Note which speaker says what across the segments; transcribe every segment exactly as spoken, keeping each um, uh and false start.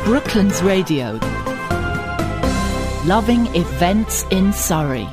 Speaker 1: Brooklands Radio. Loving events in Surrey.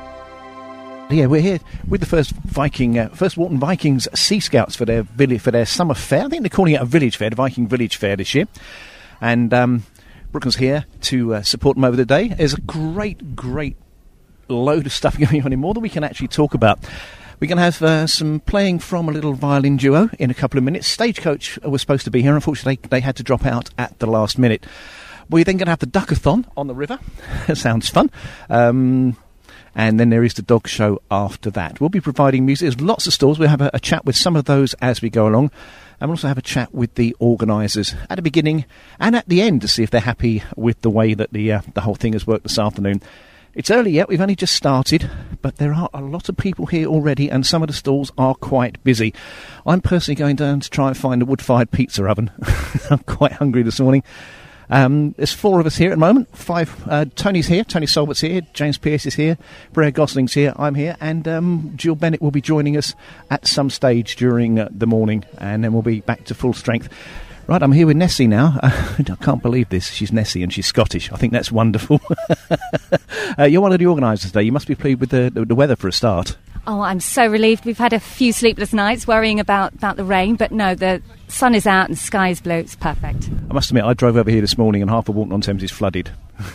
Speaker 2: Yeah, we're here with the first Viking, uh, first Walton Vikings Sea Scouts for their village, for their summer fair. I think they're calling it a village fair, the Viking Village Fair this year. And um, Brooklands here to uh, support them over the day. There's a great, great load of stuff going on, in more than we can actually talk about. We're going to have uh, some playing from a little violin duo in a couple of minutes. Stagecoach was supposed to be here. Unfortunately, they, they had to drop out at the last minute. We're then going to have the Duckathon on the river. That sounds fun. Um... And then there is the dog show after that. We'll be providing music. There's lots of stalls. We'll have a, a chat with some of those as we go along. And we'll also have a chat with the organisers at the beginning and at the end to see if they're happy with the way that the uh, the whole thing has worked this afternoon. It's early yet. We've only just started. But there are a lot of people here already, and some of the stalls are quite busy. I'm personally going down to try and find a wood-fired pizza oven. I'm quite hungry this morning. Um, there's four of us here at the moment. Five. Uh, Tony's here. Tony Solbert's here. James Pearce is here. Brea Gosling's here. I'm here. And um, Jill Bennett will be joining us at some stage during uh, the morning. And then we'll be back to full strength. Right, I'm here with Nessie now. Uh, I can't believe this. She's Nessie and she's Scottish. I think that's wonderful. uh, you're one of the organisers today. You must be pleased with the, the, the weather for a start.
Speaker 3: Oh, I'm so relieved. We've had a few sleepless nights worrying about, about the rain, but no, the sun is out and the sky is blue. It's perfect.
Speaker 2: I must admit, I drove over here this morning and half of Walton-on-Thames is flooded.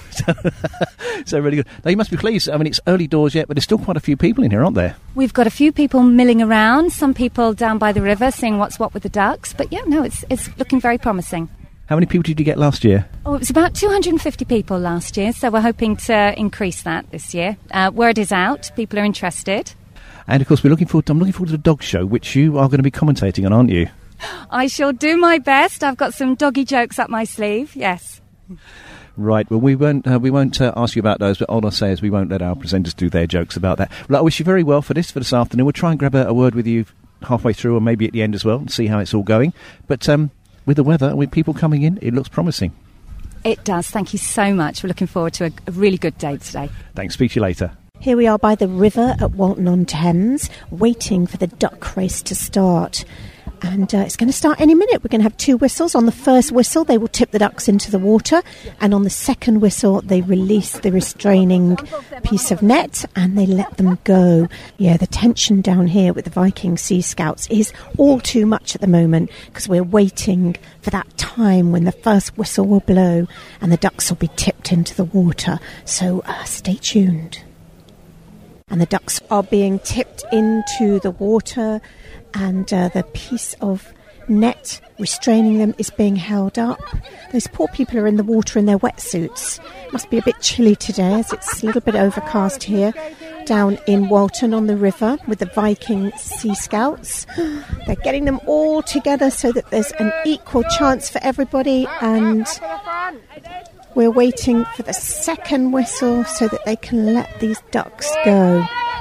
Speaker 2: So really good. Now, you must be pleased. I mean, it's early doors yet, but there's still quite a few people in here, aren't there?
Speaker 3: We've got a few people milling around, some people down by the river seeing what's what with the ducks, but yeah, no, it's it's looking very promising.
Speaker 2: How many people did you get last year?
Speaker 3: Oh, it was about two hundred fifty people last year, so we're hoping to increase that this year. Uh, word is out, people are interested.
Speaker 2: And, of course, we're looking forward to, I'm looking forward to the dog show, which you are going to be commentating on, aren't you?
Speaker 3: I shall do my best. I've got some doggy jokes up my sleeve, yes.
Speaker 2: Right, well, we won't uh, we won't uh, ask you about those, but all I'll say is we won't let our presenters do their jokes about that. Well, I wish you very well for this, for this afternoon. We'll try and grab a, a word with you halfway through or maybe at the end as well and see how it's all going. But um, with the weather, with people coming in, it looks promising.
Speaker 3: It does. Thank you so much. We're looking forward to a, a really good day today.
Speaker 2: Thanks. Speak to you later.
Speaker 4: Here we are by the river at Walton-on-Thames, waiting for the duck race to start. And uh, it's going to start any minute. We're going to have two whistles. On the first whistle, they will tip the ducks into the water. And on the second whistle, they release the restraining piece of net and they let them go. Yeah, the tension down here with the Viking Sea Scouts is all too much at the moment because we're waiting for that time when the first whistle will blow and the ducks will be tipped into the water. So uh, stay tuned. And the ducks are being tipped into the water and uh, the piece of net restraining them is being held up. Those poor people are in the water in their wetsuits. Must be a bit chilly today as it's a little bit overcast here down in Walton on the river with the Viking Sea Scouts. They're getting them all together so that there's an equal chance for everybody, and we're waiting for the second whistle so that they can let these ducks go.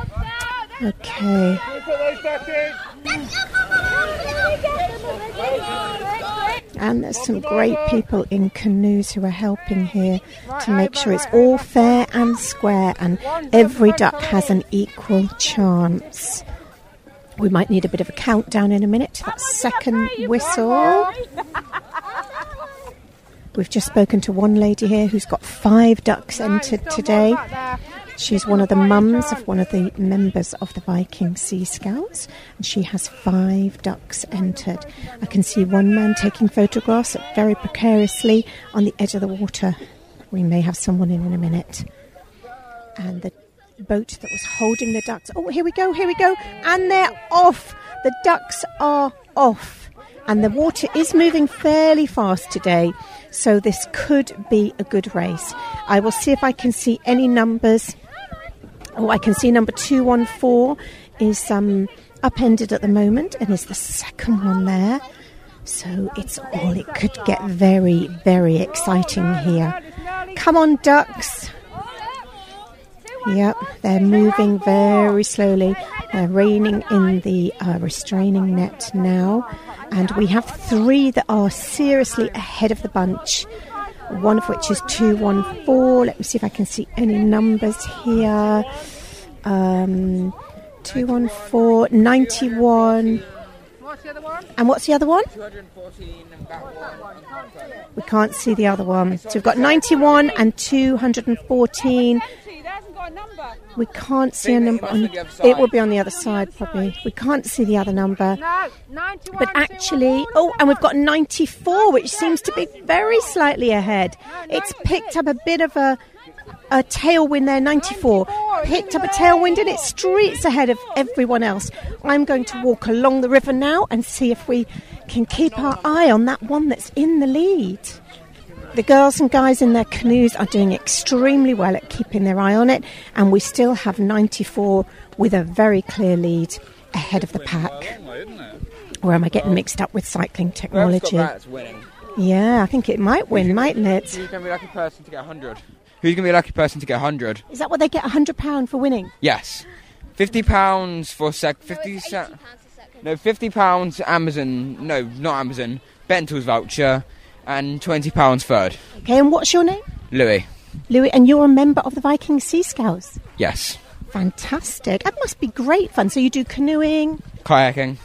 Speaker 4: Okay. And there's some great people in canoes who are helping here to make sure it's all fair and square and every duck has an equal chance. We might need a bit of a countdown in a minute to that second whistle. We've just spoken to one lady here who's got five ducks entered today. She's one of the mums of one of the members of the Viking Sea Scouts, and she has five ducks entered. I can see one man taking photographs very precariously on the edge of the water. We may have someone in in a minute. And the boat that was holding the ducks... Oh, here we go, here we go. And they're off. The ducks are off. And the water is moving fairly fast today, so this could be a good race. I will see if I can see any numbers. Oh, I can see number two one four is um, upended at the moment and is the second one there. So it's all, it could get very, very exciting here. Come on, ducks. Yep, they're moving very slowly. They're reining in the uh, restraining net now. And we have three that are seriously ahead of the bunch. One of which is two one four. Let me see if I can see any numbers here. Um, two one four, ninety-one,
Speaker 5: what's the other one?
Speaker 4: And what's the other one?
Speaker 6: two hundred fourteen and that one.
Speaker 4: We can't see the other one. So we've got ninety-one and two hundred fourteen. We can't see a number. On, it will be on the other side, probably. We can't see the other number.
Speaker 5: No, ninety-one.
Speaker 4: But actually, oh, and we've got ninety-four, which seems to be very slightly ahead. It's picked up a bit of a, a tailwind there, ninety-four. Picked up a tailwind and it's streets ahead of everyone else. I'm going to walk along the river now and see if we can keep our eye on that one that's in the lead. The girls and guys in their canoes are doing extremely well at keeping their eye on it, and we still have ninety-four with a very clear lead ahead of the pack. Or am I getting mixed up with cycling technology?
Speaker 6: That's winning.
Speaker 4: Yeah, I think it might win, mightn't it?
Speaker 6: Who's going to be a lucky person to get one hundred? Who's going to be a lucky person to get one hundred?
Speaker 4: Is that what they get, one hundred pounds for winning?
Speaker 6: Yes. fifty pounds for sec... fifty sa- No, fifty pounds Amazon... No, not Amazon. Bentall's voucher. And twenty pounds third.
Speaker 4: Okay, and what's your name?
Speaker 6: Louis.
Speaker 4: Louis, and you're a member of the Viking Sea Scouts?
Speaker 6: Yes.
Speaker 4: Fantastic. That must be great fun. So you do canoeing?
Speaker 6: Kayaking.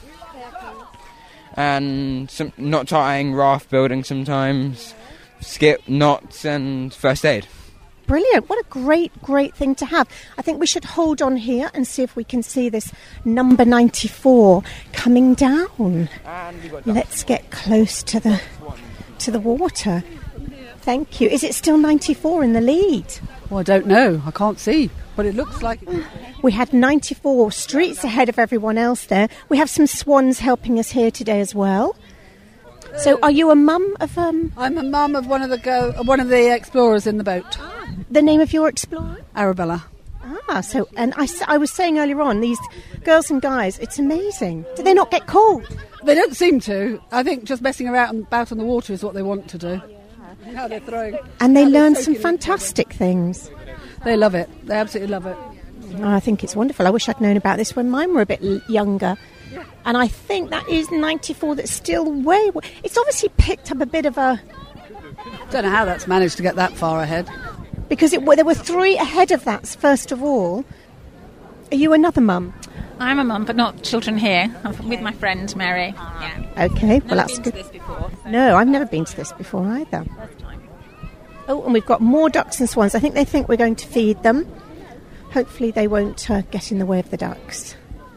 Speaker 6: And some knot tying, raft building sometimes. Skip, knots and first aid.
Speaker 4: Brilliant. What a great, great thing to have. I think we should hold on here and see if we can see this number ninety-four coming down. Let's get close to the... to the water. Thank you. Is it still ninety-four in the lead?
Speaker 5: Well, I don't know. I can't see. But it looks like...
Speaker 4: We had ninety-four streets ahead of everyone else there. We have some swans helping us here today as well. So are you a mum of... um?
Speaker 5: I'm a mum of one of the go- one of the explorers in the boat.
Speaker 4: The name of your explorer?
Speaker 5: Arabella.
Speaker 4: Ah, so... And I, I was saying earlier on, these girls and guys, it's amazing. Do they not get cold?
Speaker 5: They don't seem to. I think just messing around about on the water is what they want to do. How they're throwing.
Speaker 4: And they learn some fantastic things.
Speaker 5: They love it. They absolutely love it.
Speaker 4: Oh, I think it's wonderful. I wish I'd known about this when mine were a bit l- younger. And I think that is ninety-four that's still way... W- it's obviously picked up a bit of a...
Speaker 5: Don't know how that's managed to get that far ahead.
Speaker 4: Because it, well, there were three ahead of that, first of all. Are you another mum?
Speaker 7: I'm a mum, but not children here. I'm with my friend Mary. Yeah.
Speaker 4: Okay, well
Speaker 7: Never
Speaker 4: that's
Speaker 7: been
Speaker 4: good.
Speaker 7: to this before, so.
Speaker 4: No, I've never been to this before either.
Speaker 7: First time.
Speaker 4: Oh, and we've got more ducks and swans. I think they think we're going to feed them. Hopefully they won't uh, get in the way of the ducks.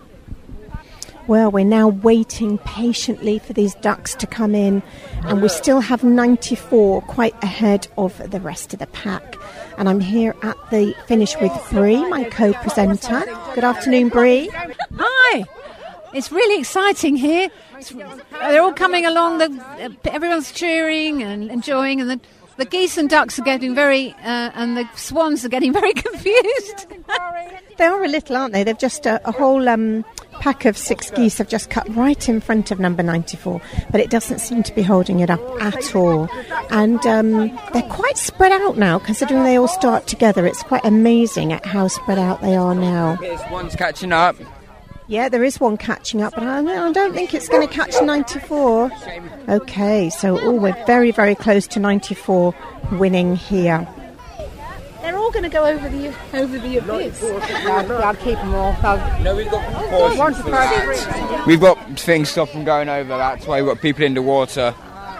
Speaker 4: Well, we're now waiting patiently for these ducks to come in, and we still have ninety-four quite ahead of the rest of the pack. And I'm here at the finish with Bree, my co-presenter. Good afternoon, Bree.
Speaker 8: Hi. It's really exciting here. It's, they're all coming along. The, uh, everyone's cheering and enjoying, and the, the geese and ducks are getting very, uh, and the swans are getting very confused.
Speaker 4: They are a little, aren't they? They've just uh, a whole um, pack of six geese have just cut right in front of number ninety-four, but it doesn't seem to be holding it up at all. And um, they're quite spread out now, considering they all start together. It's quite amazing at how spread out they are now.
Speaker 6: Here's one's catching up.
Speaker 4: Yeah, there is one catching up, but I, I don't think it's going to catch ninety-four. Okay, so oh, we're very, very close to ninety-four winning here. They're all going to go over the over the abyss.
Speaker 5: I'll, I'll keep them all. I'll,
Speaker 6: No, we've got precautions for that. We've got things to stop them going over. That's why we've got people in the water.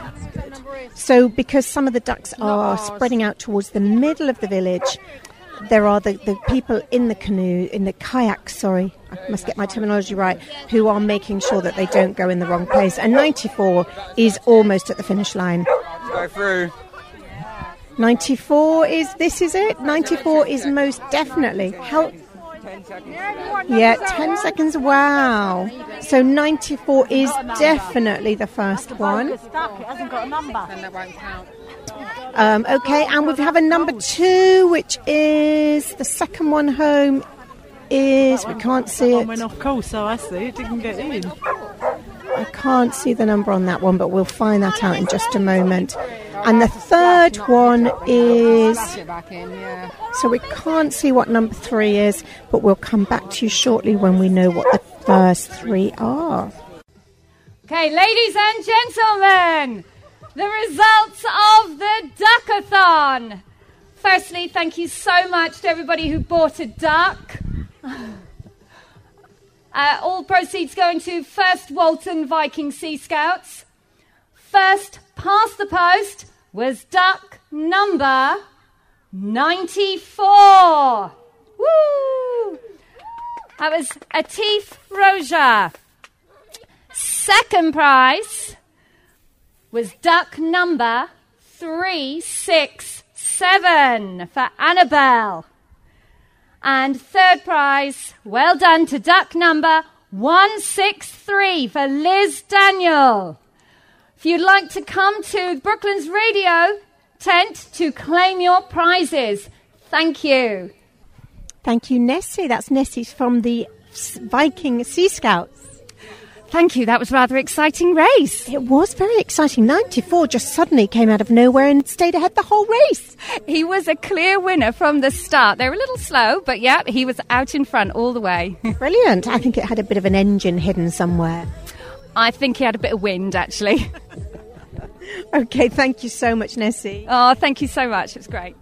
Speaker 4: So because some of the ducks are spreading out towards the middle of the village, there are the, the people in the canoe, in the kayak, sorry, I must get my terminology right, who are making sure that they don't go in the wrong place. And ninety-four is almost at the finish line.
Speaker 6: Let's go through.
Speaker 4: ninety-four is, this is it? ninety-four is most definitely. How? Yeah, ten seconds, wow. So ninety-four is definitely the first one.
Speaker 5: It hasn't got a number. Then that won't count.
Speaker 4: Um, okay, and we have a number two, which is the second one home is, we can't see it.
Speaker 9: Went off course, so I see it didn't get in.
Speaker 4: I can't see the number on that one, but we'll find that out in just a moment. And the third one is, so we can't see what number three is, but we'll come back to you shortly when we know what the first three are.
Speaker 3: Okay, ladies and gentlemen, the results of the Duckathon. Firstly, thank you so much to everybody who bought a duck.
Speaker 10: Uh, all proceeds going to First Walton Viking Sea Scouts. First past the post was duck number ninety-four. Woo! That was Atif Roja. Second prize was duck number three six seven for Annabelle. And third prize, well done to duck number one six three for Liz Daniel. If you'd like to come to Brooklands Radio tent to claim your prizes, thank you.
Speaker 4: Thank you, Nessie. That's Nessie from the Viking Sea Scouts.
Speaker 3: Thank you. That was a rather exciting race.
Speaker 4: It was very exciting. ninety-four just suddenly came out of nowhere and stayed ahead the whole race.
Speaker 3: He was a clear winner from the start. They were a little slow, but yeah, he was out in front all the way.
Speaker 4: Brilliant. I think it had a bit of an engine hidden somewhere.
Speaker 3: I think he had a bit of wind, actually.
Speaker 4: OK, thank you so much, Nessie.
Speaker 3: Oh, thank you so much. It was great.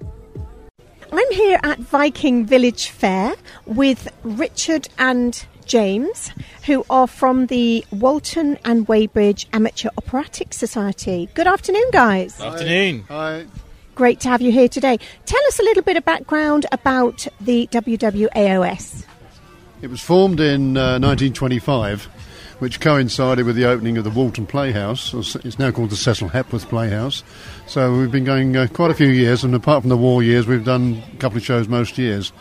Speaker 4: I'm here at Viking Village Fair with Richard and James, who are from the Walton and Weybridge Amateur Operatic Society. Good afternoon, guys.
Speaker 11: Good afternoon.
Speaker 12: Hi.
Speaker 4: Great to have you here today. Tell us a little bit of background about the W W A O S.
Speaker 12: It was formed in uh, nineteen twenty-five, which coincided with the opening of the Walton Playhouse. It's now called the Cecil Hepworth Playhouse. So we've been going uh, quite a few years, and apart from the war years, we've done a couple of shows most years.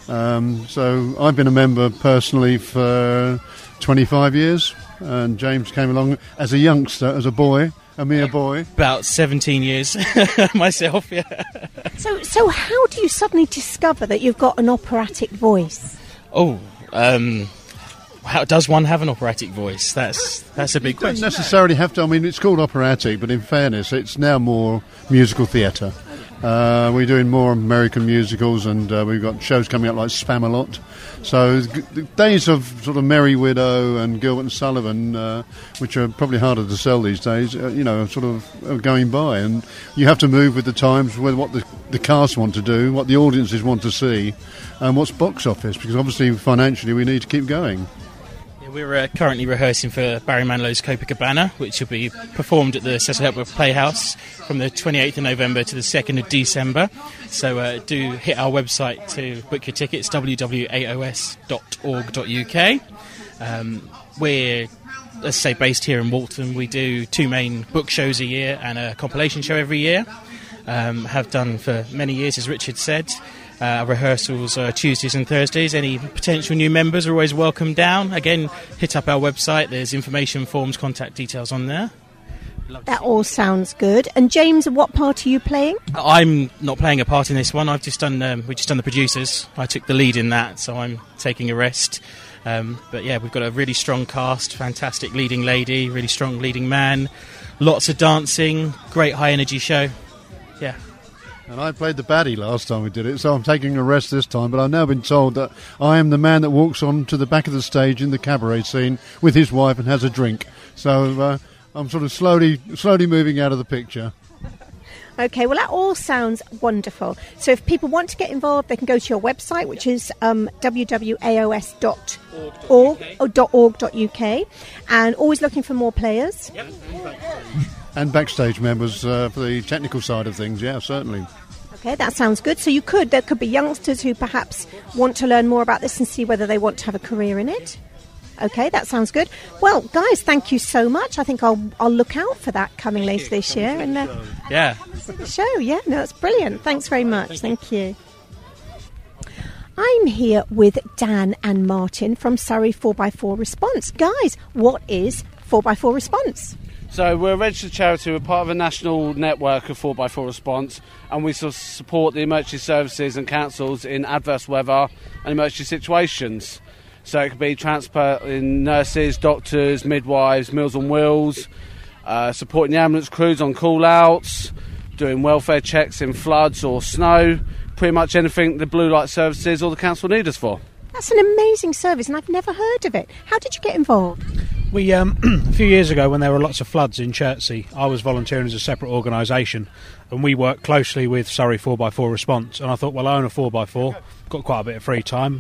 Speaker 12: Um, so I've been a member personally for twenty-five years, and James came along as a youngster, as a boy, a mere boy.
Speaker 11: About seventeen years myself, yeah.
Speaker 4: So, so how do you suddenly discover that you've got an operatic voice?
Speaker 11: Oh, um... how does one have an operatic voice? That's that's a big question.
Speaker 12: You don't necessarily have to. I mean, it's called operatic, but in fairness, it's now more musical theatre. Uh, we're doing more American musicals, and uh, we've got shows coming up like Spamalot. So the days of sort of Merry Widow and Gilbert and Sullivan, uh, which are probably harder to sell these days, uh, you know, sort of are going by. And you have to move with the times, with what the, the cast want to do, what the audiences want to see, and what's box office, because obviously financially we need to keep going.
Speaker 11: We're uh, currently rehearsing for Barry Manilow's Copacabana, which will be performed at the Cecil Hepworth Playhouse from the twenty-eighth of November to the second of December. So uh, do hit our website to book your tickets, w w w dot a o s dot org dot u k. Um, we're, let's say, based here in Walton. We do two main book shows a year and a compilation show every year. Um, have done for many years, as Richard said. Uh, our rehearsals are Tuesdays and Thursdays. Any potential new members are always welcome down. Again, hit up our website. There's information forms, contact details on there.
Speaker 4: That all sounds good. And James, what part are you playing?
Speaker 11: I'm not playing a part in this one. I've just done. Um, we've just done the producers. I took the lead in that, so I'm taking a rest. Um, but yeah, we've got a really strong cast, fantastic leading lady, really strong leading man, lots of dancing, great high energy show. Yeah.
Speaker 12: And I played the baddie last time we did it, so I'm taking a rest this time. But I've now been told that I am the man that walks on to the back of the stage in the cabaret scene with his wife and has a drink. So uh, I'm sort of slowly, slowly moving out of the picture.
Speaker 4: OK, well, that all sounds wonderful. So if people want to get involved, they can go to your website, which is um, w w w dot a o s dot org dot u k, and always looking for more players.
Speaker 11: Yep.
Speaker 12: And backstage members uh, for the technical side of things, yeah, certainly.
Speaker 4: OK, that sounds good. So you could, there could be youngsters who perhaps want to learn more about this and see whether they want to have a career in it. OK, that sounds good. Well, guys, thank you so much. I think I'll I'll look out for that coming later this year. And uh,
Speaker 11: yeah,
Speaker 4: the show, yeah, no, that's brilliant. Thanks very much. Thank you. I'm here with Dan and Martin from Surrey four by four Response. Guys, what is four by four Response?
Speaker 13: So we're a registered charity. We're part of a national network of four by four Response, and we sort of support the emergency services and councils in adverse weather and emergency situations. So it could be transporting nurses, doctors, midwives, Meals on Wheels, uh, supporting the ambulance crews on call-outs, doing welfare checks in floods or snow, pretty much anything the Blue Light Services or the council need us for.
Speaker 4: That's an amazing service, and I've never heard of it. How did you get involved?
Speaker 14: We um, a few years ago, when there were lots of floods in Chertsey, I was volunteering as a separate organisation, and we worked closely with Surrey four by four Response. And I thought, well, I own a four by four, got quite a bit of free time.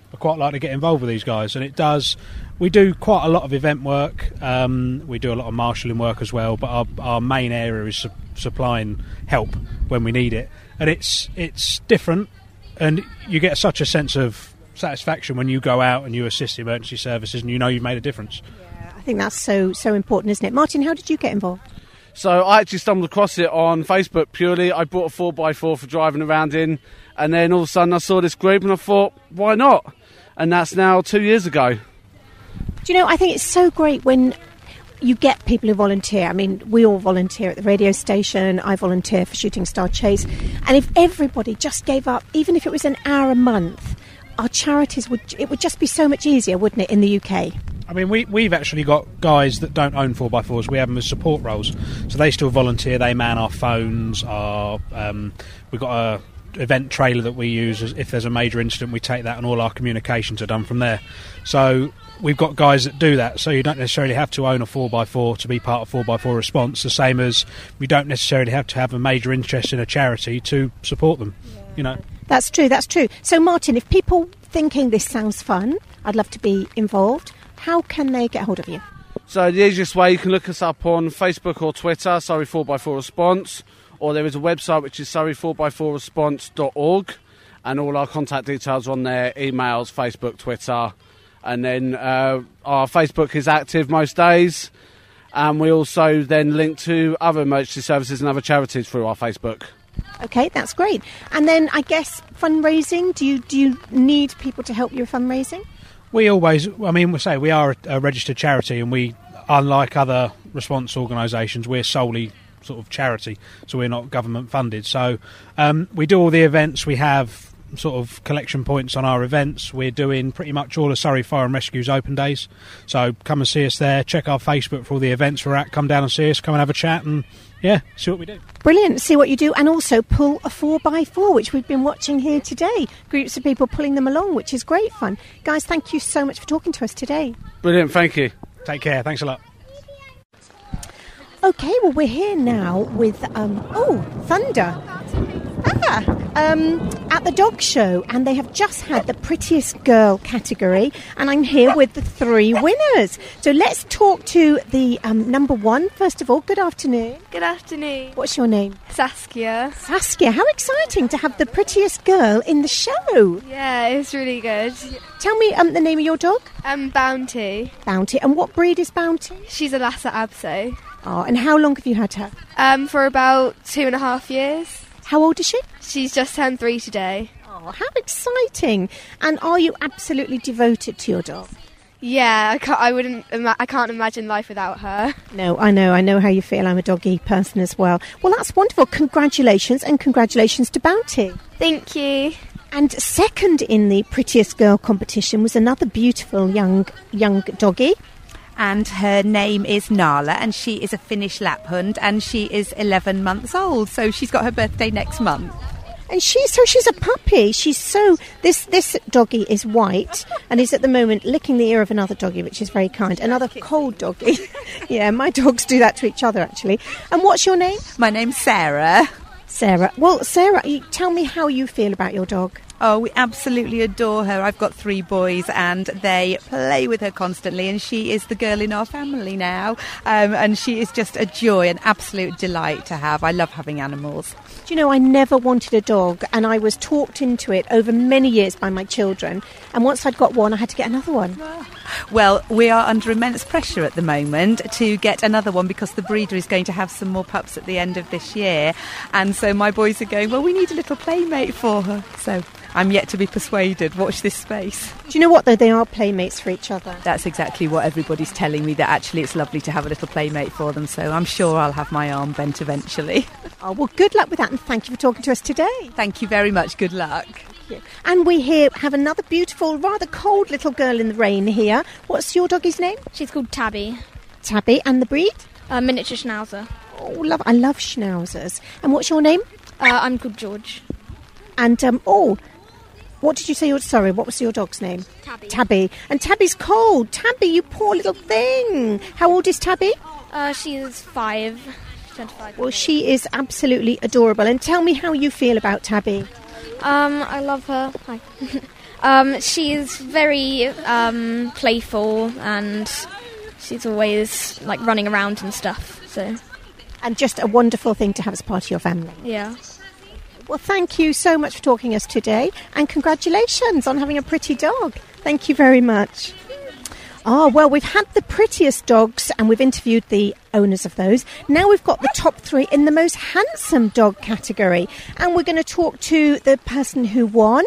Speaker 14: I quite like to get involved with these guys, and it does. We do quite a lot of event work. Um, we do a lot of marshalling work as well, but our, our main area is su- supplying help when we need it, and it's it's different, and you get such a sense of satisfaction when you go out and you assist the emergency services and you know you've made a difference.
Speaker 4: Yeah, I think that's so so important, isn't it? Martin, how did you get involved?
Speaker 13: So I actually stumbled across it on Facebook purely. I bought a four by four for driving around in, and then all of a sudden I saw this group and I thought, why not? And that's now two years ago.
Speaker 4: Do you know, I think it's so great when you get people who volunteer. I mean, we all volunteer at the radio station. I volunteer for Shooting Star Chase. And if everybody just gave up, even if it was an hour a month, our charities would, it would just be so much easier, wouldn't it, in the U K?
Speaker 14: I mean, we, we've actually got guys that don't own four by fours. We have them as support roles. So they still volunteer. They man our phones. Our, um, we've got a event trailer that we use. If there's a major incident, we take that, and all our communications are done from there. So we've got guys that do that, so you don't necessarily have to own a four by four to be part of four by four response, the same as we don't necessarily have to have a major interest in a charity to support them. Yeah. You know,
Speaker 4: that's true, that's true. So Martin, if people thinking this sounds fun, I'd love to be involved, how can they get hold of you?
Speaker 13: So the easiest way, you can look us up on Facebook or Twitter, Surrey four by four Response, or there is a website which is surrey four by four response dot org, and all our contact details on there, emails, Facebook, Twitter. And then uh, our Facebook is active most days, and we also then link to other emergency services and other charities through our Facebook.
Speaker 4: Okay, that's great. And then I guess fundraising, do you do you need people to help you with fundraising?
Speaker 14: We always, I mean, we say we are a, a registered charity, and we, unlike other response organisations, we're solely sort of charity, so we're not government funded. So um, we do all the events. We have sort of collection points on our events. We're doing pretty much all of Surrey Fire and Rescue's open days, so come and see us there. Check our Facebook for all the events we're at. Come down and see us, come and have a chat, and yeah, see what we do.
Speaker 4: Brilliant, see what you do. And also pull a four by four, which we've been watching here today. Groups of people pulling them along, which is great fun. Guys, thank you so much for talking to us today.
Speaker 13: Brilliant, thank you.
Speaker 14: Take care, thanks a lot.
Speaker 4: Okay, well, we're here now with, um, oh, Thunder. Ah, um, at the dog show, and they have just had the prettiest girl category, and I'm here with the three winners. So let's talk to the um, number one. First of all, good afternoon.
Speaker 15: Good afternoon.
Speaker 4: What's your name?
Speaker 15: Saskia.
Speaker 4: Saskia, how exciting to have the prettiest girl in the show.
Speaker 15: Yeah, it's really good.
Speaker 4: Tell me um, the name of your dog.
Speaker 15: Um, Bounty.
Speaker 4: Bounty. And what breed is Bounty?
Speaker 15: She's a Lhasa Apso.
Speaker 4: Oh, and how long have you had her?
Speaker 15: Um, for about two and a half years.
Speaker 4: How old is she?
Speaker 15: She's just turned three today.
Speaker 4: Oh, how exciting! And are you absolutely devoted to your dog?
Speaker 15: Yeah, I can't, I wouldn't. Ima- I can't imagine life without her.
Speaker 4: No, I know. I know how you feel. I'm a doggy person as well. Well, that's wonderful. Congratulations, and congratulations to Bounty.
Speaker 15: Thank you.
Speaker 4: And second in the prettiest girl competition was another beautiful young young doggy.
Speaker 16: And her name is Nala, and she is a Finnish Lapphund, and she is eleven months old, so she's got her birthday next month.
Speaker 4: And she's so she's a puppy. She's so this this doggy is white and is at the moment licking the ear of another doggy, which is very kind. Another cold doggy. Yeah, my dogs do that to each other actually. And what's your name?
Speaker 16: My name's Sarah.
Speaker 4: Sarah. Well, Sarah, you, tell me how you feel about your dog.
Speaker 16: Oh, we absolutely adore her. I've got three boys and they play with her constantly, and she is the girl in our family now. Um, and she is just a joy, an absolute delight to have. I love having animals.
Speaker 4: Do you know, I never wanted a dog, and I was talked into it over many years by my children. And once I'd got one, I had to get another one.
Speaker 16: Well, we are under immense pressure at the moment to get another one because the breeder is going to have some more pups at the end of this year. And so my boys are going, well, we need a little playmate for her. So I'm yet to be persuaded. Watch this space.
Speaker 4: Do you know what, though? They are playmates for each other.
Speaker 16: That's exactly what everybody's telling me, that actually it's lovely to have a little playmate for them. So I'm sure I'll have my arm bent eventually.
Speaker 4: Oh, well, good luck with that, and thank you for talking to us today.
Speaker 16: Thank you very much. Good luck.
Speaker 4: And we here have another beautiful, rather cold little girl in the rain here. What's your doggy's name?
Speaker 17: She's called Tabby.
Speaker 4: Tabby. And the breed?
Speaker 17: Uh, miniature Schnauzer.
Speaker 4: Oh, love! I love Schnauzers. And what's your name?
Speaker 17: Uh, I'm called George.
Speaker 4: And, um, oh, what did you say? Your, sorry, what was your dog's name?
Speaker 17: Tabby.
Speaker 4: Tabby. And Tabby's cold. Tabby, you poor little thing. How old is Tabby?
Speaker 17: Uh, she is five. She's twenty-five.
Speaker 4: Well, she is absolutely adorable. And tell me how you feel about Tabby.
Speaker 17: Um, I love her. Hi. Um, she's very um, playful and she's always like running around and stuff. So,
Speaker 4: and just a wonderful thing to have as part of your family.
Speaker 17: Yeah.
Speaker 4: Well, thank you so much for talking to us today, and congratulations on having a pretty dog. Thank you very much. Oh, well, we've had the prettiest dogs and we've interviewed the owners of those. Now we've got the top three in the most handsome dog category, and we're going to talk to the person who won.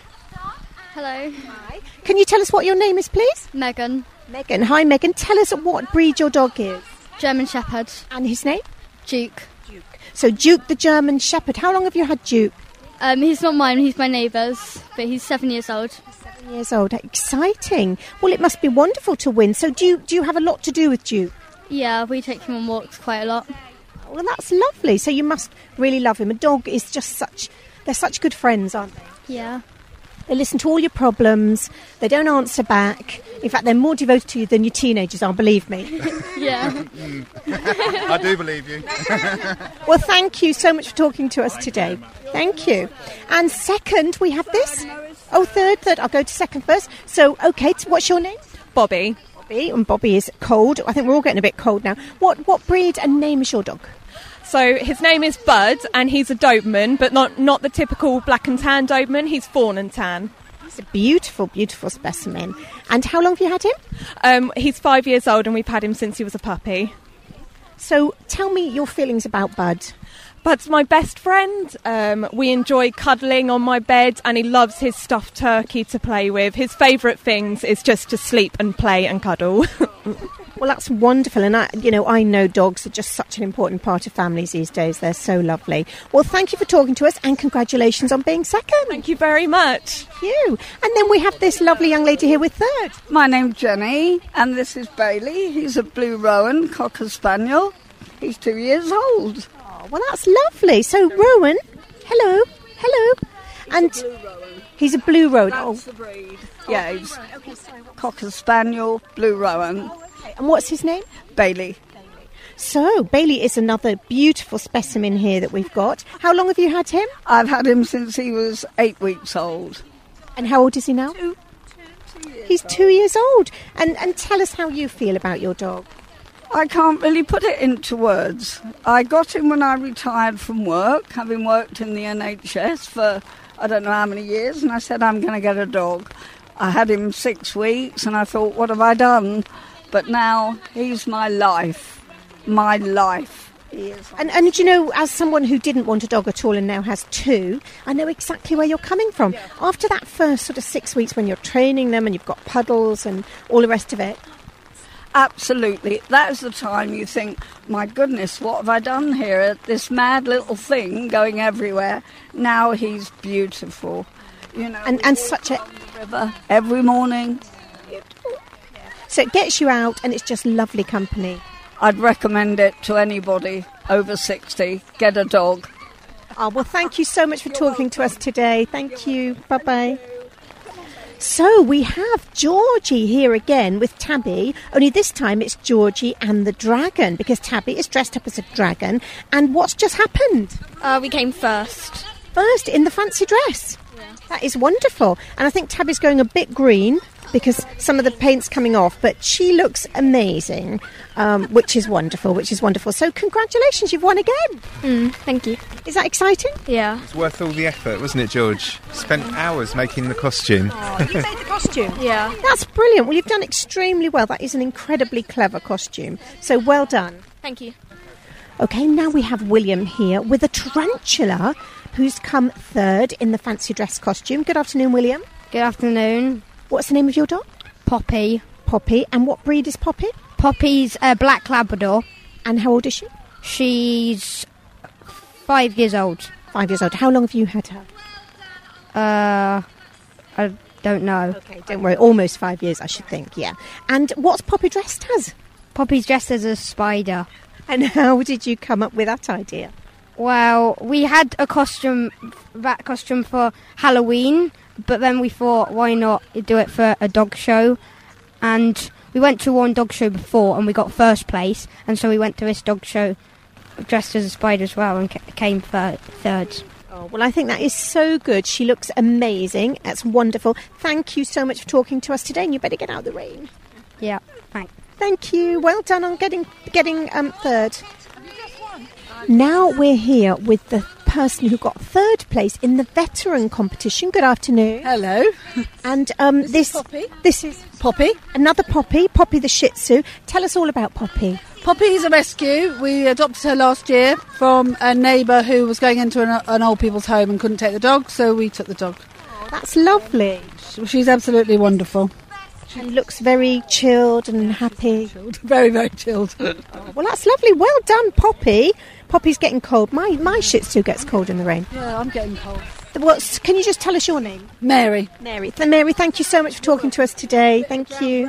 Speaker 18: Hello.
Speaker 4: Hi. Can you tell us what your name is, please?
Speaker 18: Megan.
Speaker 4: Megan. Hi, Megan. Tell us what breed your dog is.
Speaker 18: German Shepherd.
Speaker 4: And his name?
Speaker 18: Duke.
Speaker 4: Duke. So Duke the German Shepherd. How long have you had Duke?
Speaker 18: Um, he's not mine, he's my neighbour's, but he's seven years old.
Speaker 4: Seven years old. Exciting. Well, it must be wonderful to win. So do you, do you have a lot to do with Duke?
Speaker 18: Yeah, we take him on walks quite a lot.
Speaker 4: Well, that's lovely. So you must really love him. A dog is just such... They're such good friends, aren't they?
Speaker 18: Yeah.
Speaker 4: They listen to all your problems. They don't answer back. In fact, they're more devoted to you than your teenagers are, believe me.
Speaker 18: Yeah.
Speaker 19: I do believe you.
Speaker 4: Well, thank you so much for talking to us today. Thank you. And second, we have this. Oh, third, third. I'll go to second first. So, okay, what's your name?
Speaker 20: Bobby.
Speaker 4: Bobby, and Bobby is cold. I think we're all getting a bit cold now. What what breed and name is your dog?
Speaker 20: So his name is Bud, and he's a Doberman, but not, not the typical black and tan Doberman. He's fawn and tan.
Speaker 4: He's a beautiful, beautiful specimen. And how long have you had him?
Speaker 20: Um, he's five years old, and we've had him since he was a puppy.
Speaker 4: So tell me your feelings about Bud.
Speaker 20: Bud's my best friend. Um, we enjoy cuddling on my bed, and he loves his stuffed turkey to play with. His favourite things is just to sleep and play and cuddle.
Speaker 4: Well, that's wonderful, and I, you know, I know dogs are just such an important part of families these days. They're so lovely. Well, thank you for talking to us, and congratulations on being second.
Speaker 20: Thank you very much.
Speaker 4: Thank you. And then we have this lovely young lady here with third.
Speaker 21: My name's Jenny, and this is Bailey. He's a Blue Rowan Cocker Spaniel. He's two years old.
Speaker 4: Oh, well, that's lovely. So, Rowan, hello, hello. And
Speaker 21: he's a Blue Rowan.
Speaker 4: He's a Blue Rowan.
Speaker 21: That's
Speaker 4: oh.
Speaker 21: the breed. Yeah, he's Cocker Spaniel, Blue Rowan.
Speaker 4: And what's his name?
Speaker 21: Bailey.
Speaker 4: So, Bailey is another beautiful specimen here that we've got. How long have you had him?
Speaker 21: I've had him since he was eight weeks old.
Speaker 4: And how old is he now?
Speaker 21: Two, two, two years
Speaker 4: He's
Speaker 21: old.
Speaker 4: two years old. And, and tell us how you feel about your dog.
Speaker 21: I can't really put it into words. I got him when I retired from work, having worked in the N H S for I don't know how many years, and I said, I'm going to get a dog. I had him six weeks, and I thought, what have I done? But now he's my life, my life. He is.
Speaker 4: And, and you know, as someone who didn't want a dog at all and now has two, I know exactly where you're coming from. Yeah. After that first sort of six weeks when you're training them and you've got puddles and all the rest of it.
Speaker 21: Absolutely. That is the time you think, my goodness, what have I done here? This mad little thing going everywhere. Now he's beautiful. You know,
Speaker 4: and, and such a
Speaker 21: river every morning.
Speaker 4: So it gets you out and it's just lovely company.
Speaker 21: I'd recommend it to anybody over sixty. Get a dog.
Speaker 4: Oh, well, thank you so much for talking to us today. Thank you. Bye-bye. So we have Georgie here again with Tabby, only this time it's Georgie and the dragon, because Tabby is dressed up as a dragon. And what's just happened?
Speaker 17: Uh, we came first.
Speaker 4: First in the fancy dress.
Speaker 17: Yeah.
Speaker 4: That is wonderful. And I think Tabby's going a bit green because some of the paint's coming off, but she looks amazing, um, which is wonderful, which is wonderful. So congratulations, you've won again.
Speaker 17: Mm, thank you.
Speaker 4: Is that exciting?
Speaker 17: Yeah.
Speaker 19: It's worth all the effort, wasn't it, George? Spent hours making the costume.
Speaker 4: Oh, you made the costume?
Speaker 17: Yeah.
Speaker 4: That's brilliant. Well, you've done extremely well. That is an incredibly clever costume. So well done.
Speaker 17: Thank you.
Speaker 4: OK, now we have William here with a tarantula who's come third in the fancy dress costume. Good afternoon, William.
Speaker 22: Good afternoon.
Speaker 4: What's the name of your dog?
Speaker 22: Poppy.
Speaker 4: Poppy. And what breed is Poppy?
Speaker 22: Poppy's a black Labrador.
Speaker 4: And how old is she?
Speaker 22: She's five years old.
Speaker 4: Five years old. How long have you had her?
Speaker 22: Uh, I don't know.
Speaker 4: Okay, don't worry. Almost five years, I should think, yeah. And what's Poppy dressed as?
Speaker 22: Poppy's dressed as a spider.
Speaker 4: And how did you come up with that idea?
Speaker 22: Well, we had a costume, that costume for Halloween, but then we thought, why not do it for a dog show? And we went to one dog show before and we got first place, and so we went to this dog show dressed as a spider as well and ca- came third. third.
Speaker 4: Oh, well, I think that is so good. She looks amazing. That's wonderful. Thank you so much for talking to us today, and you better get out of the rain.
Speaker 22: Yeah, thanks.
Speaker 4: Thank you. Well done on getting getting um, third. Now we're here with the person who got third place in the veteran competition. Good afternoon.
Speaker 5: Hello.
Speaker 4: And um,
Speaker 5: This
Speaker 4: this
Speaker 5: is Poppy.
Speaker 4: This is
Speaker 5: Poppy.
Speaker 4: Another Poppy. Poppy the Shih Tzu. Tell us all about Poppy.
Speaker 5: Poppy is a rescue. We adopted her last year from a neighbour who was going into an, an old people's home and couldn't take the dog, so we took the dog.
Speaker 4: That's lovely.
Speaker 5: She's absolutely wonderful.
Speaker 4: She looks very chilled and happy.
Speaker 5: Chilled. Very, very chilled.
Speaker 4: Well, that's lovely. Well done, Poppy. Poppy's getting cold. My my Shih Tzu gets cold in the rain.
Speaker 5: Yeah, I'm getting cold.
Speaker 4: What's, can you just tell us your name?
Speaker 5: Mary.
Speaker 4: Mary. Th- Mary, thank you so much for talking to us today. Thank you.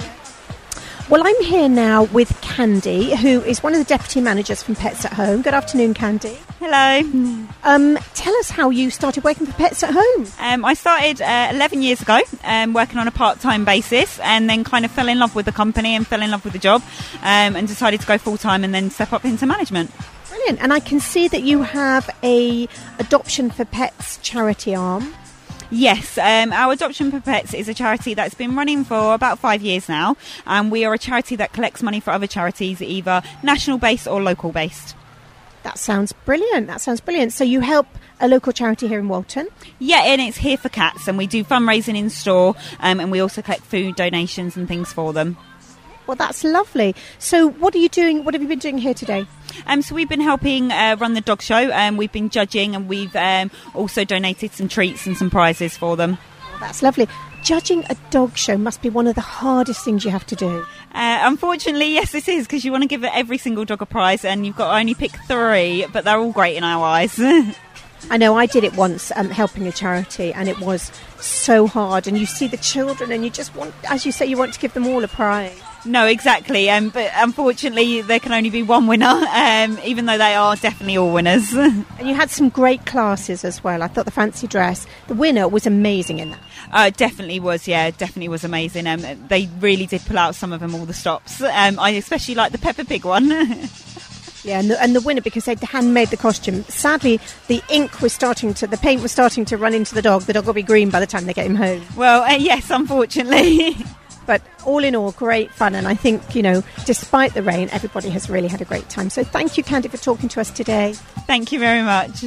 Speaker 4: Well, I'm here now with Candy, who is one of the deputy managers from Pets at Home. Good afternoon, Candy.
Speaker 1: Hello.
Speaker 4: Um, tell us how you started working for Pets at Home.
Speaker 1: Um, I started uh, eleven years ago, um, working on a part-time basis, and then kind of fell in love with the company and fell in love with the job, um, and decided to go full-time and then step up into management.
Speaker 4: Brilliant. And I can see that you have a Adoption for Pets charity arm.
Speaker 1: Yes, um, our Adoption for Pets is a charity that's been running for about five years now, and we are a charity that collects money for other charities, either national-based or local-based.
Speaker 4: That sounds brilliant. That sounds brilliant. So you help a local charity here in Walton?
Speaker 1: Yeah, and it's Here for Cats, and we do fundraising in store, um, and we also collect food donations and things for them.
Speaker 4: Well, that's lovely. So what are you doing? What have you been doing here today?
Speaker 1: Um, so we've been helping uh, run the dog show, and um, we've been judging, and we've um, also donated some treats and some prizes for them.
Speaker 4: Well, that's lovely. Judging a dog show must be one of the hardest things you have to do.
Speaker 1: Uh, unfortunately, yes, it is, because you want to give every single dog a prize, and you've got to only pick three, but they're all great in our eyes.
Speaker 4: I know, I did it once, um, helping a charity, and it was so hard. And you see the children, and you just want, as you say, you want to give them all a prize.
Speaker 1: No, exactly. Um, but unfortunately, there can only be one winner, um, even though they are definitely all winners.
Speaker 4: And you had some great classes as well. I thought the fancy dress, the winner was amazing in that.
Speaker 1: Uh, definitely was, yeah, definitely was amazing. Um, they really did pull out some of them, all the stops. Um, I especially like the Peppa Pig one.
Speaker 4: Yeah, and the, and the winner, because they'd handmade the costume. Sadly, the ink was starting to, the paint was starting to run into the dog. The dog will be green by the time they get him home.
Speaker 1: Well, uh, yes, unfortunately.
Speaker 4: But all in all, great fun. And I think, you know, despite the rain, everybody has really had a great time. So thank you, Candy, for talking to us today.
Speaker 1: Thank you very much.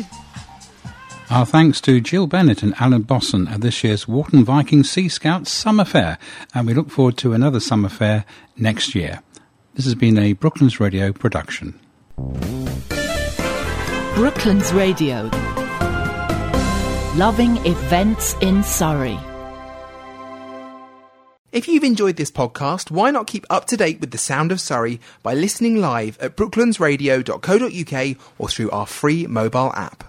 Speaker 2: Our thanks to Jill Bennett and Alan Bosson at this year's Walton Viking Sea Scouts Summer Fair. And we look forward to another summer fair next year. This has been a Brooklands Radio production.
Speaker 23: Brooklands Radio. Loving events in Surrey.
Speaker 24: If you've enjoyed this podcast, why not keep up to date with the sound of Surrey by listening live at brooklands radio dot co dot uk or through our free mobile app.